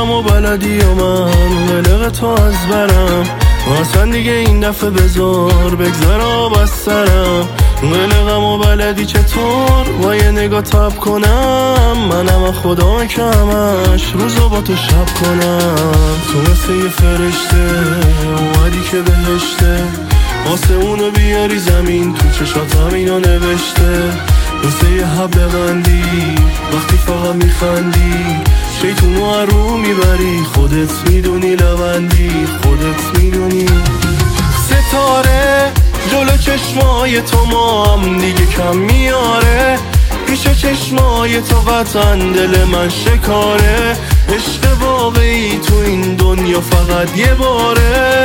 غم و بلدی و من قلق تو از برم اصلا دیگه این دفعه بذار بگذر آب از سرم قلقم و بلدی چطور با یه نگاه تب کنم منم خدا که همش روزو با تو شب کنم تو مثل یه فرشته اومدی که بهشته واسه اونو بیاری زمین تو چشاتم اینو نوشته مثل یه حب قندی وقتی فقط میخندی شیطونو رو میبری خودت میدونی لبندی خودت میدونی ستاره جلو چشمای تو مام دیگه کم میاره پیش چشمای تو وطن دل من شکاره عشق واقعی تو این دنیا فقط یه باره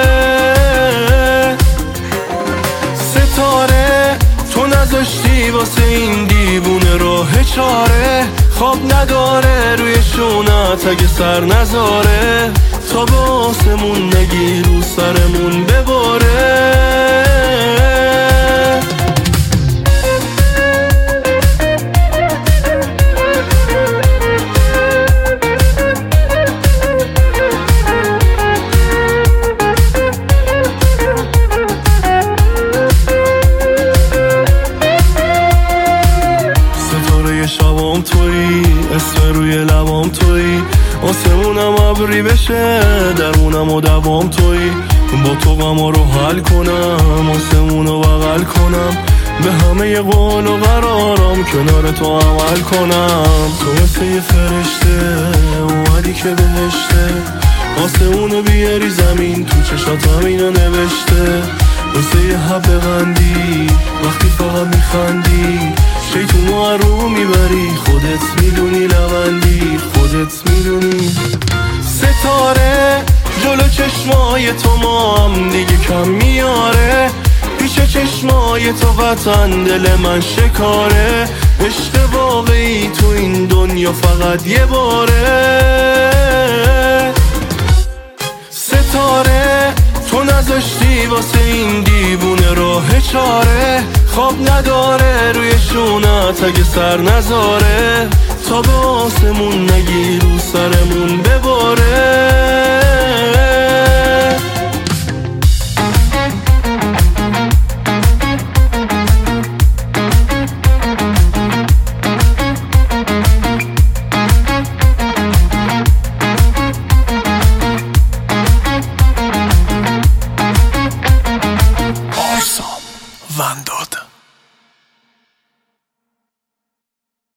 ستاره تو نذاشتی واسه این دیوونه راه چاره خواب نداره روی شونت اگه سر نذاره تا به آسمون نگی رو سرمون بباره شبام تویی اسم روی لبام تویی آسمونم ابری بشه درمونم و دوام تویی با تو غما رو حل کنم آسمونو بغل کنم به همه ی قول و قرارم کنار تو عمل کنم تو مثل یه فرشته اومدی که بهشته آسمونو بیاری زمین تو چشاتم اینو نوشته مثل یه حب قندی وقتی فقط میخندی شیطونو رو میبری خودت میدونی لبندی خودت میدونی ستاره جلو چشمای تو مام دیگه کم میاره پیش چشمای تو وطن دل من شکاره عشق واقعی تو این دنیا فقط یه باره ستاره تو نذاشتی واسه این دیوونه راه چاره خواب نداره روی شونت اگه سر نذاره تا به آسمون نگی رو سرمون بباره Wando.